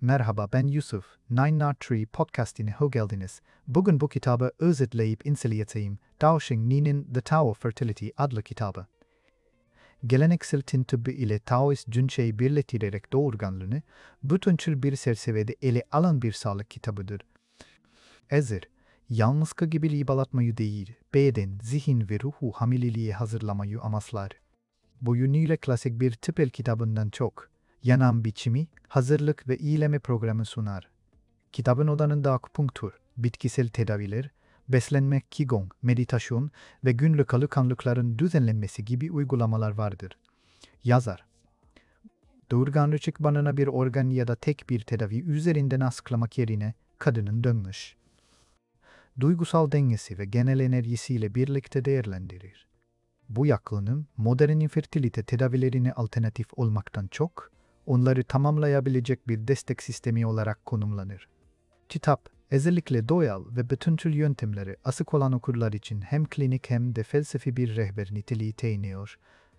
Merhaba, ben Yusuf. 903 podcastine hoş geldiniz. Bugün bu kitabı özetleyip inceleyeceğim. Dao Xing Ni'nin The Tao of Fertility adlı kitabı. Geleneksel Çin tıbbı ile Taoist cünçeyi birleştirerek doğurganlığını bütüncül bir çerçevede ele alan bir sağlık kitabıdır. Ezer, yalnızca gebeliği balatmayı değil, beden, zihin ve ruhu hamileliğe hazırlamayı amaçlar. Bu yönüyle klasik bir tıp el kitabından çok, yanam biçimi, hazırlık ve iyileme programı sunar. Kitabın odanında akupunktur, bitkisel tedaviler, beslenme, qigong, meditasyon ve günlük alışkanlıkların düzenlenmesi gibi uygulamalar vardır. Yazar, doğurganlık çıkmanına bir organ ya da tek bir tedavi üzerinden açıklamak yerine kadının dönmüş duygusal dengesi ve genel enerjisiyle birlikte değerlendirir. Bu yaklaşım, modern infertilite tedavilerine alternatif olmaktan çok, onları tamamlayabilecek bir destek sistemi olarak konumlanır. Kitap, özellikle doğal ve bütüncül yöntemleri açık olan okurlar için hem klinik hem de felsefi bir rehber niteliği teğniyor.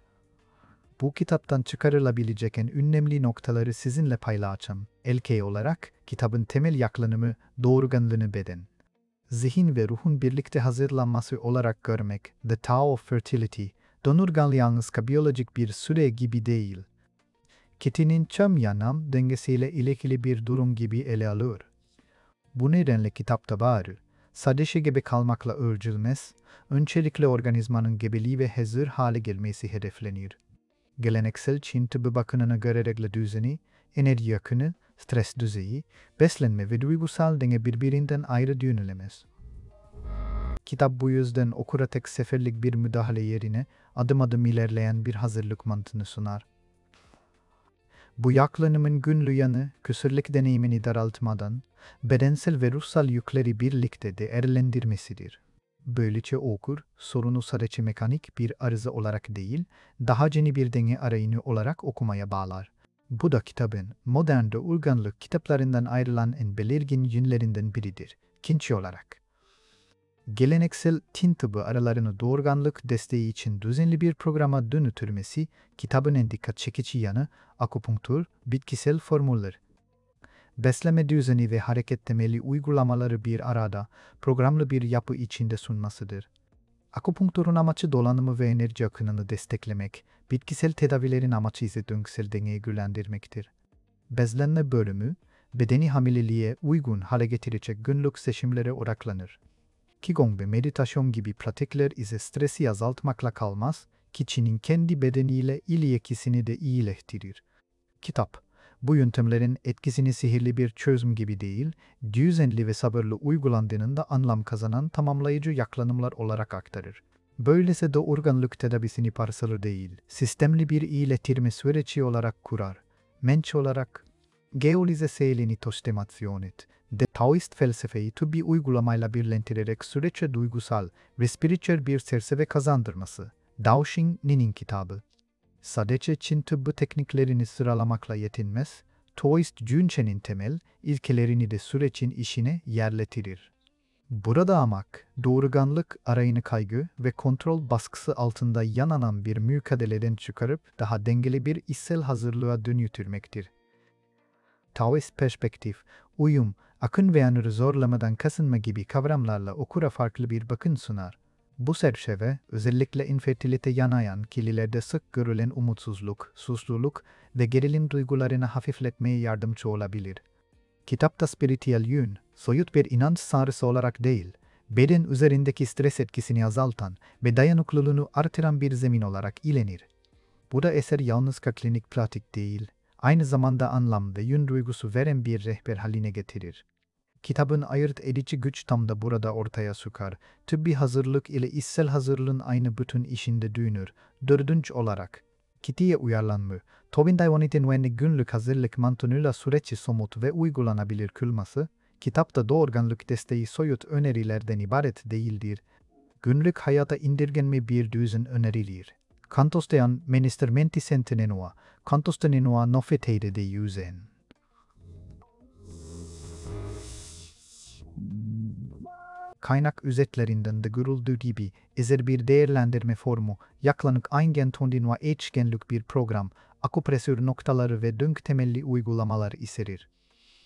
Bu kitaptan çıkarılabilecek en önemli noktaları sizinle paylaşacağım. İlke olarak, kitabın temel yaklaşımı doğurganlığını beden, zihin ve ruhun birlikte hazırlanması olarak görmek, The Tao of Fertility, doğurganlık yalnızca biyolojik bir süre gibi değil. Kitinin tüm yanam dengesiyle ilgili bir durum gibi ele alır. Bu nedenle kitapta bağırır, sadece gebe kalmakla ölçülmez, öncelikle organizmanın gebeliği ve hazır hale gelmesi hedeflenir. Geleneksel Çin tıbbı bakımına göre regl düzeni, enerji akını, stres düzeyi, beslenme ve duygusal denge birbirinden ayrı düşünülemez. Kitap bu yüzden okura tek seferlik bir müdahale yerine adım adım ilerleyen bir hazırlık mantığını sunar. Bu yaklaşımın günlük yanı, küsürlük deneyimini daraltmadan, bedensel ve ruhsal yükleri birlikte değerlendirmesidir. Böylece okur, sorunu sadece mekanik bir arıza olarak değil, daha yeni bir denge arayını olarak okumaya bağlar. Bu da kitabın, modern doğurganlık kitaplarından ayrılan en belirgin yönlerinden biridir, ikinci olarak. Geleneksel Çin tıbbı aralarını doğurganlık desteği için düzenli bir programa dönüştürmesi, kitabın en dikkat çekici yanı, akupunktur, bitkisel formüller. Besleme düzeni ve hareket temeli uygulamaları bir arada, programlı bir yapı içinde sunmasıdır. Akupunkturun amacı dolanımı ve enerji akınını desteklemek, bitkisel tedavilerin amacı ise döngüsel dengeyi güçlendirmektir. Beslenme bölümü, bedeni hamileliğe uygun hale getirecek günlük seçimlere odaklanır. Qigong ve meditasyon gibi pratikler ise stresi azaltmakla kalmaz, kişinin kendi bedeniyle ilişkisini de iyileştirir. Kitap, bu yöntemlerin etkisini sihirli bir çözüm gibi değil, düzenli ve sabırlı uygulandığında anlam kazanan tamamlayıcı yaklaşımlar olarak aktarır. Böylece doğurganlık tedavisini parçalı değil, sistemli bir iyileştirme süreci olarak kurar. Menç olarak, geolizasyon tostemazyonet, de Taoist felsefeyi tıbbi uygulamayla birleştirerek süreçte duygusal ve spiritüel bir çerçeve kazandırması, Dao Xing Ni'nin kitabı. Sadece Çin tıbbı tekniklerini sıralamakla yetinmez, Taoist cünçenin temel ilkelerini de sürecin işine yerleştirir. Burada amak, doğurganlık arayını kaygı ve kontrol baskısı altında yananan bir mücadeleden çıkarıp daha dengeli bir içsel hazırlığa dönüştürmektir. Taoist perspektif, uyum, akın ve anırı zorlamadan kasınma gibi kavramlarla okura farklı bir bakış sunar. Bu çerçeve, özellikle infertilite yanayan kişilerde sık görülen umutsuzluk, suçluluk ve gerilim duygularını hafifletmeye yardımcı olabilir. Kitapta spiritüel yön, soyut bir inanç sarısı olarak değil, beden üzerindeki stres etkisini azaltan ve dayanıklılığını artıran bir zemin olarak ilenir. Bu da eser yalnızca klinik pratik değil, aynı zamanda anlam ve yön duygusu veren bir rehber haline getirir. Kitabın ayırt edici güç tam da burada ortaya çıkar. Tıbbi hazırlık ile içsel hazırlığın aynı bütün işinde dönür. Dördüncü olarak, kitiye uyarlanma, Tobin Daiwanitin günlük hazırlık mantığıyla süreci somut ve uygulanabilir kılması, kitapta doğurganlık desteği soyut önerilerden ibaret değildir. Günlük hayata indirgenme bir düzen önerilir. Kantostean ministermenti sentenenua, kantostenenua nofeteide de yüzen. Kaynak özetlerinden de görüldüğü gibi ezer bir değerlendirme formu, yaklaşık aynen tondinuğa etkenlik bir program, akupresür noktaları ve döngü temelli uygulamalar içerir.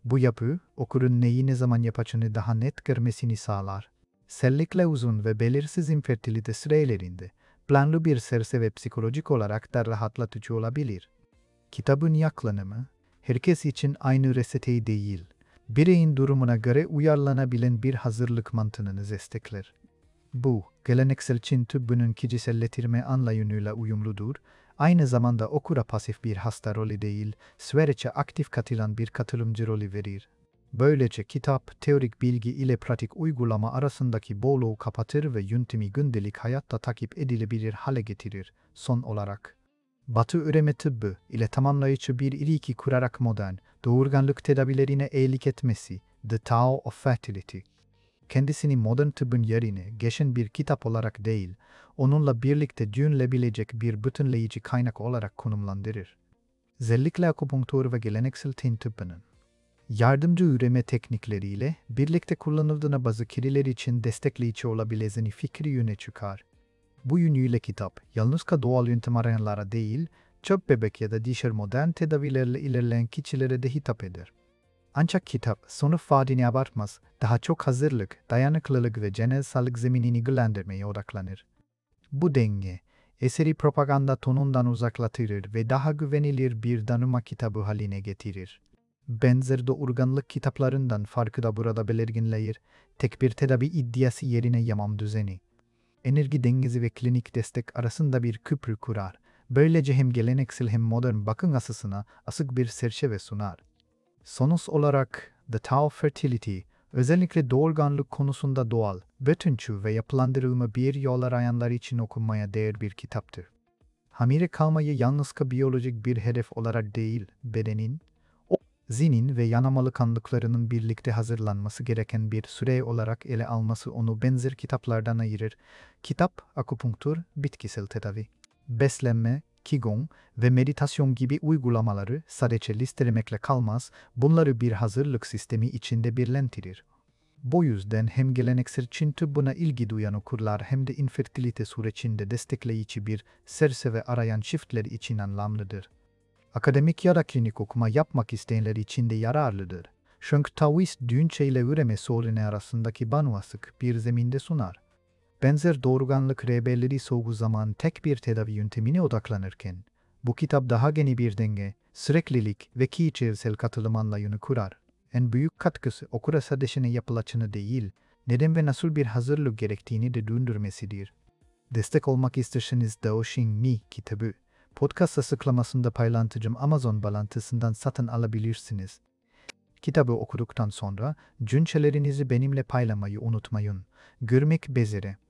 Bu yapı, okurun neyi ne zaman yapacağını daha net görmesini sağlar. Özellikle uzun ve belirsiz infertilite sürelerinde, planlı bir serseve psikolojik olarak da rahatlatıcı olabilir. Kitabın yaklaşımı, herkes için aynı reçeteyi değil, bireyin durumuna göre uyarlanabilen bir hazırlık mantığını destekler. Bu, geleneksel Çin tıbbının kişiselleştirme anlayışıyla uyumludur, aynı zamanda okura pasif bir hasta rolü değil, sürece aktif katılan bir katılımcı rolü verir. Böylece kitap, teorik bilgi ile pratik uygulama arasındaki boğuluğu kapatır ve yöntemi gündelik hayatta takip edilebilir hale getirir. Son olarak, Batı üreme tıbbı ile tamamlayıcı bir ilişki kurarak modern, doğurganlık tedavilerine eğilik etmesi, The Tao of Fertility, kendisini modern tıbbın yerine geçen bir kitap olarak değil, onunla birlikte düşünülebilecek bir bütünleyici kaynak olarak konumlandırır. Özellikle akupunktur ve geleneksel Çin tıbbının yardımcı üreme teknikleriyle birlikte kullanıldığına bazı kişiler için destekleyici olabileceğini fikri öne çıkar. Bu yönüyle kitap, yalnızca doğal yöntem arayanlara değil, çöp bebek ya da diğer modern tedavilerle ilerleyen kişilere de hitap eder. Ancak kitap, sonuç vaadini abartmaz, daha çok hazırlık, dayanıklılık ve genel sağlık zeminini güçlendirmeye odaklanır. Bu denge, eseri propaganda tonundan uzaklaştırır ve daha güvenilir bir danışma kitabı haline getirir. Benzer doğurganlık kitaplarından farkı da burada belirginleşir, tek bir tedavi iddiası yerine yaşam düzeni, enerji dengesi ve klinik destek arasında bir köprü kurar. Böylece hem geleneksel hem modern bakım açısına açık bir çerçeve sunar. Sonuç olarak, The Tao Fertility, özellikle doğurganlık konusunda doğal, bütüncül ve yapılandırılma bir yol arayanlar için okunmaya değer bir kitaptır. Hamile kalmayı yalnızca biyolojik bir hedef olarak değil, bedenin, zihnin ve yanamalı kanlıklarının birlikte hazırlanması gereken bir süre olarak ele alması onu benzer kitaplardan ayırır. Kitap, akupunktur, bitkisel tedavi, beslenme, qigong ve meditasyon gibi uygulamaları sadece listelemekle kalmaz, bunları bir hazırlık sistemi içinde birleştirir. Bu yüzden hem geleneksel Çin tıbbına ilgi duyan okurlar hem de infertilite sürecinde destekleyici bir çerçeve arayan çiftler için anlamlıdır. Akademik ya da klinik okuma yapmak isteyenler için de yararlıdır. Çünkü Taoist düşünce ile üreme sorunu arasındaki bağımsızlık bir zeminde sunar. Benzer doğurganlık rehberleri çoğu zaman tek bir tedavi yöntemine odaklanırken, bu kitap daha geniş bir denge, süreklilik ve kişisel katılım anlayışını kurar. En büyük katkısı okura sadece ne yapılacağını değil, neden ve nasıl bir hazırlık gerektiğini de düşündürmesidir. Destek olmak isterseniz Dao Xing Mi kitabı, podcast açıklamasında paylaşacağım Amazon bağlantısından satın alabilirsiniz. Kitabı okuduktan sonra düşüncelerinizi benimle paylaşmayı unutmayın. Görmek üzere.